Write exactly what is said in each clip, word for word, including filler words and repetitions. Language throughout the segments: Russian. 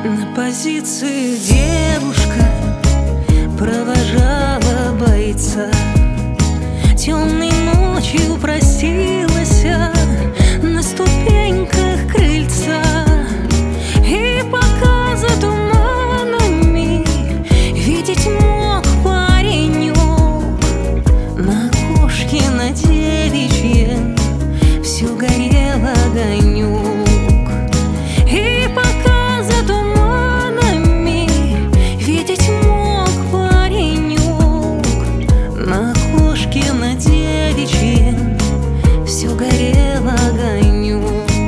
На позиции девушка провожала бойца. Темной ночью просилась на ступеньках крыльца, и пока за туманами видеть мог паренек, на окошке на девичьем все горел огонек. И пока за туманами видеть мог паренек, на окошке на девичьем все горел огонек.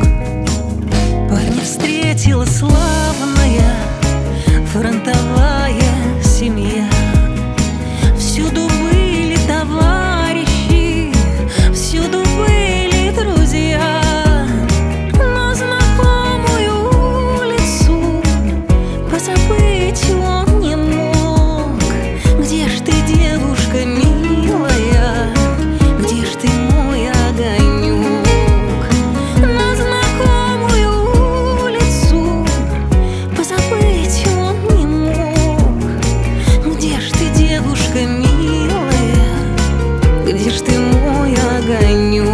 Парня встретила славная фронтовая семья. Всюду были товарищи, всюду были друзья. Но знакомую улицу позабыть он не мог. Где ж ты, девушка милая, где ж ты, мой огонек? На знакомую улицу позабыть он не мог. Где ж ты, девушка милая, где ж ты, мой огонек?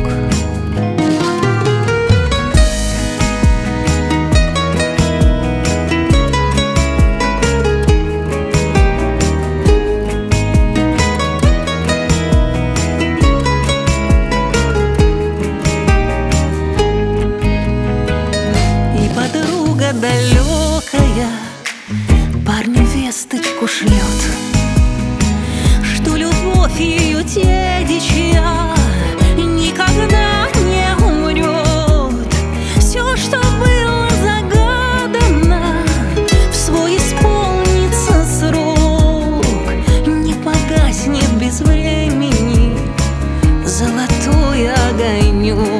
И подруга далекая парню весточку шлет, что любовь ее девичья никогда не умрет. Все, что было загадано, в свой исполнится срок. Не погаснет без времени золотой огонек.